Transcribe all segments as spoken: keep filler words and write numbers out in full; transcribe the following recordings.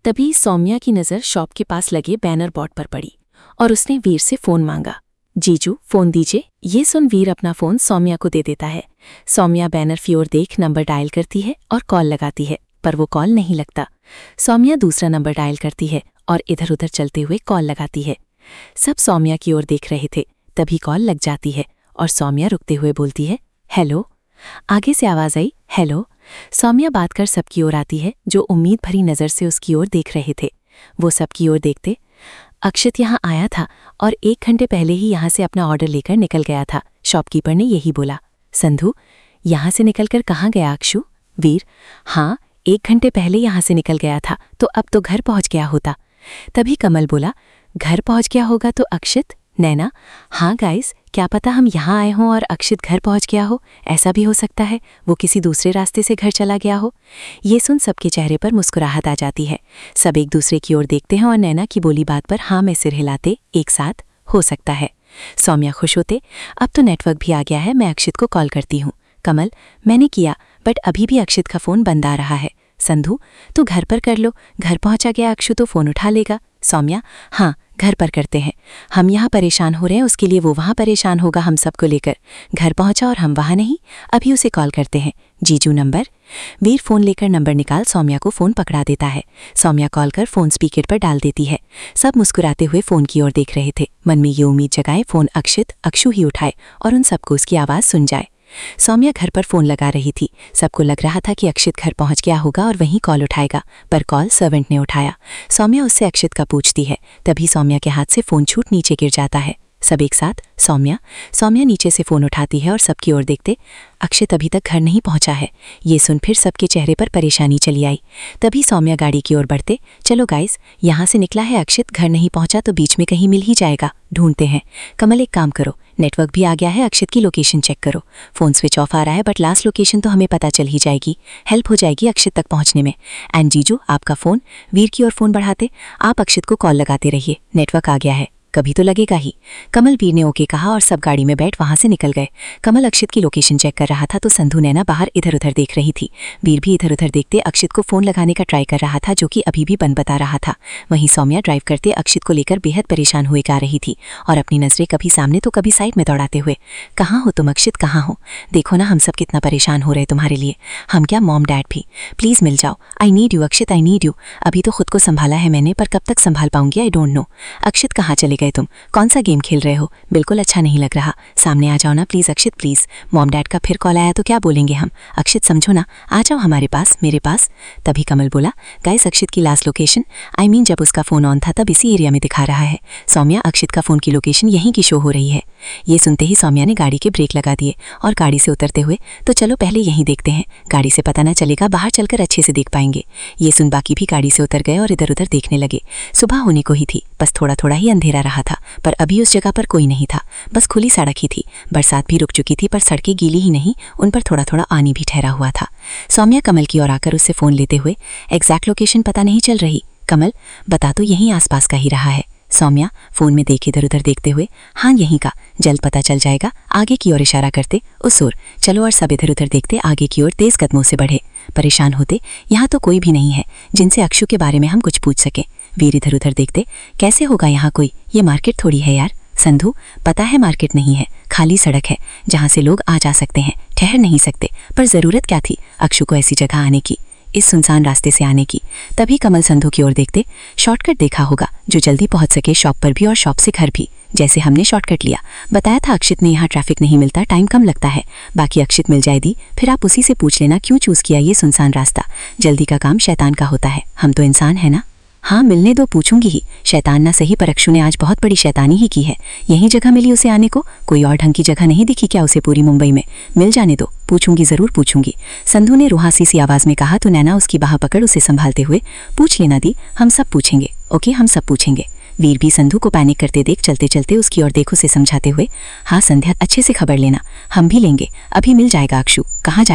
तभी सौम्या की नज़र शॉप के पास लगे बैनर बोर्ड पर पड़ी और उसने वीर से फ़ोन मांगा। जीजू फ़ोन दीजिए। ये सुन वीर अपना फ़ोन सौम्या को दे देता है। सौम्या बैनर की ओर देख नंबर डायल करती है और कॉल लगाती है, पर वो कॉल नहीं लगता। सौम्या दूसरा नंबर डायल करती है और इधर उधर चलते हुए कॉल लगाती है। सब सौम्या की ओर देख रहे थे, तभी कॉल लग जाती है और सौम्या रुकते हुए बोलती है, हेलो। आगे से आवाज़ आई, हेलो। सौम्या बात कर सबकी ओर आती है, जो उम्मीद भरी नज़र से उसकी ओर देख रहे थे। वो सबकी ओर देखते, अक्षित यहाँ आया था और एक घंटे पहले ही यहाँ से अपना ऑर्डर लेकर निकल गया था। शॉपकीपर ने यही बोला। संधू, यहाँ से निकलकर कहाँ गया अक्षु? वीर, हाँ, एक घंटे पहले यहाँ से निकल गया था, तो अब तो घर पहुँच गया होता। तभी कमल बोला, घर पहुँच गया होगा तो अक्षित? नैना, हाँ गाइस, क्या पता हम यहाँ आए हों और अक्षित घर पहुँच गया हो, ऐसा भी हो सकता है, वो किसी दूसरे रास्ते से घर चला गया हो। ये सुन सबके चेहरे पर मुस्कुराहट आ जाती है। सब एक दूसरे की ओर देखते हैं और नैना की बोली बात पर हाँ में सिर हिलाते एक साथ, हो सकता है। सौम्या खुश होते, अब तो नेटवर्क भी आ गया है, मैं अक्षित को कॉल करती हूँ। कमल, मैंने किया, बट अभी भी अक्षित का फ़ोन बंद आ रहा है। संधू, तो घर पर कर लो, घर पहुँचा गया अक्षु तो फ़ोन उठा लेगा। सौम्या, हाँ, घर पर करते हैं, हम यहाँ परेशान हो रहे हैं, उसके लिए वो वहाँ परेशान होगा हम सबको लेकर। घर पहुँचा और हम वहाँ नहीं, अभी उसे कॉल करते हैं। जीजू नंबर? वीर फ़ोन लेकर नंबर निकाल सौम्या को फ़ोन पकड़ा देता है। सौम्या कॉल कर फ़ोन स्पीकर पर डाल देती है। सब मुस्कुराते हुए फ़ोन की ओर देख रहे थे, मन में ये उम्मीद जगाए फ़ोन अक्षित अक्षु ही उठाए और उन सबको उसकी आवाज़ सुन जाए। सौम्या घर पर फ़ोन लगा रही थी। सबको लग रहा था कि अक्षित घर पहुंच गया होगा और वहीं कॉल उठाएगा, पर कॉल सर्वेंट ने उठाया। सौम्या उससे अक्षित का पूछती है, तभी सौम्या के हाथ से फ़ोन छूट नीचे गिर जाता है। सब एक साथ, सौम्या। सौम्या नीचे से फ़ोन उठाती है और सबकी ओर देखते, अक्षित अभी तक घर नहीं पहुंचा है। ये सुन फिर सबके चेहरे पर परेशानी चली आई। तभी सौम्या गाड़ी की ओर बढ़ते, चलो गाइस, यहाँ से निकला है अक्षित, घर नहीं पहुंचा तो बीच में कहीं मिल ही जाएगा, ढूंढते हैं। कमल, एक काम करो, नेटवर्क भी आ गया है, अक्षित की लोकेशन चेक करो। फ़ोन स्विच ऑफ आ रहा है, बट लास्ट लोकेशन तो हमें पता चल ही जाएगी, हेल्प हो जाएगी अक्षित तक पहुंचने में। एंड जीजू, आपका फ़ोन। वीर की ओर फ़ोन बढ़ाते, आप अक्षित को कॉल लगाते रहिए, नेटवर्क आ गया है, कभी तो लगेगा ही। कमल वीर ने ओके कहा और सब गाड़ी में बैठ वहां से निकल गए। कमल अक्षित की लोकेशन चेक कर रहा था तो संधू नैना बाहर इधर उधर देख रही थी। वीर भी इधर उधर देखते अक्षित को फ़ोन लगाने का ट्राई कर रहा था, जो कि अभी भी बंद बता रहा था। वहीं सौम्या ड्राइव करते अक्षित को लेकर बेहद परेशान हुए जा रही थी और अपनी नज़रें कभी सामने तो कभी साइड में दौड़ाते हुए, कहाँ हो तुम अक्षित, कहाँ हो? देखो ना हम सब कितना परेशान हो रहे तुम्हारे लिए, हम क्या मॉम डैड भी, प्लीज़ मिल जाओ, I need you Akshit, I need you. अभी तो खुद को संभाला है मैंने, पर कब तक संभाल पाऊंगी आई डोंट नो। अक्षित, कहाँ चले गए तुम? कौन सा गेम खेल रहे हो? बिल्कुल अच्छा नहीं लग रहा, सामने आ जाओ ना please Akshit, please. Mom dad का फिर कॉल आया तो क्या बोलेंगे हम? अक्षित समझो ना, आ जाओ हमारे पास, मेरे पास। तभी कमल बोला, गाइस अक्षित की लास्ट लोकेशन, आई मीन जब उसका फ़ोन ऑन था तब इसी एरिया में दिखा रहा है। सौम्या, अक्षित का फ़ोन की लोकेशन यहीं की शो हो रही है। ये सुनते ही सौम्या ने गाड़ी के ब्रेक लगा दिए और गाड़ी से उतरते हुए, तो चलो पहले यहीं देखते हैं, गाड़ी से पता ना चलेगा, बाहर चलकर अच्छे से देख पाएंगे। ये सुन बाकी भी गाड़ी से उतर गए और इधर उधर देखने लगे। सुबह होने को ही थी, बस थोड़ा थोड़ा ही अंधेरा रहा था, पर अभी उस जगह पर कोई नहीं था, बस खुली सड़क ही थी। बरसात भी रुक चुकी थी, पर सड़कें गीली ही नहीं, उन पर थोड़ा थोड़ा पानी भी ठहरा हुआ था। सौम्या कमल की ओर आकर उससे फ़ोन लेते हुए, एग्जैक्ट लोकेशन पता नहीं चल रही। कमल, बता तो यहीं आसपास का ही रहा है। सौम्या फ़ोन में देख इधर उधर देखते हुए, हाँ यहीं का, जल्द पता चल जाएगा, आगे की ओर इशारा करते उस ओर। चलो और सब इधर उधर देखते आगे की ओर तेज़ कदमों से बढ़े। परेशान होते, यहाँ तो कोई भी नहीं है जिनसे अक्षु के बारे में हम कुछ पूछ सकें। वीर इधर उधर देखते, कैसे होगा यहाँ कोई, ये मार्केट थोड़ी है यार। संधू, पता है मार्केट नहीं है, खाली सड़क है जहाँ से लोग आ जा सकते हैं, ठहर नहीं सकते, पर ज़रूरत क्या थी अक्षु को ऐसी जगह आने की, इस सुनसान रास्ते से आने की। तभी कमल संधू की ओर देखते, शॉर्टकट देखा होगा जो जल्दी पहुंच सके शॉप पर भी और शॉप से घर भी, जैसे हमने शॉर्टकट लिया। बताया था अक्षित ने यहाँ ट्रैफिक नहीं मिलता, टाइम कम लगता है, बाकी अक्षित मिल जाएगी, फिर आप उसी से पूछ लेना क्यों चूज़ किया ये सुनसान रास्ता। जल्दी का काम शैतान का होता है, हम तो इंसान है ना। हाँ मिलने दो, पूछूंगी ही, शैतान ना सही पर अक्षु ने आज बहुत बड़ी शैतानी ही की है। यही जगह मिली उसे आने को, कोई और ढंग की जगह नहीं दिखी क्या उसे पूरी मुंबई में? मिल जाने दो, पूछूंगी, ज़रूर पूछूंगी। संधू ने रुहासी सी आवाज़ में कहा तो नैना उसकी बाह पकड़ उसे संभालते हुए, पूछ लेना दी, हम सब पूछेंगे, ओके हम सब पूछेंगे। वीर भी संधू को पैनिक करते देख चलते चलते उसकी ओर देखो से समझाते हुए, हाँ संध्या अच्छे से खबर लेना, हम भी लेंगे, अभी मिल जाएगा अक्षु। कहाँ जाएगा?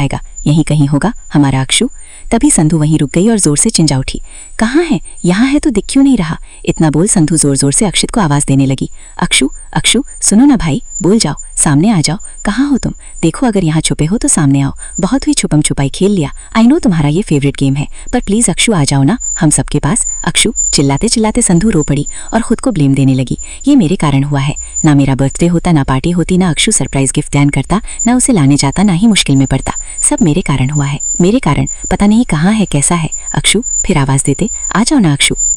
यहीं कहीं होगा हमारा अक्षु। तभी संधू वहीं रुक गई और जोर से चिंजा उठी। कहाँ है? यहाँ है तो दिख क्यों नहीं रहा? इतना बोल संधू जोर जोर से अक्षित को आवाज देने लगी। अक्षु, अक्षु, सुनो ना भाई, बोल जाओ, सामने आ जाओ। कहाँ हो तुम? देखो अगर यहाँ छुपे हो तो सामने आओ। बहुत हुई छुपम छुपाई खेल लिया। आई नो तुम्हारा ये फेवरेट गेम है, पर प्लीज अक्षु आ जाओ ना हम सबके पास। अक्षु चिल्लाते चिल्लाते संधू रो पड़ी और खुद को ब्लेम देने लगी। ये मेरे कारण हुआ है। ना मेरा बर्थडे होता, ना पार्टी होती, ना अक्षु सरप्राइज गिफ्ट प्लान करता, ना उसे लाने जाता, ना ही मुश्किल में पड़ता। सब मेरे कारण हुआ है, मेरे कारण। पता नहीं कहाँ है, कैसा है। अक्षु फिर आवाज देते, आ जाओ ना अक्षु।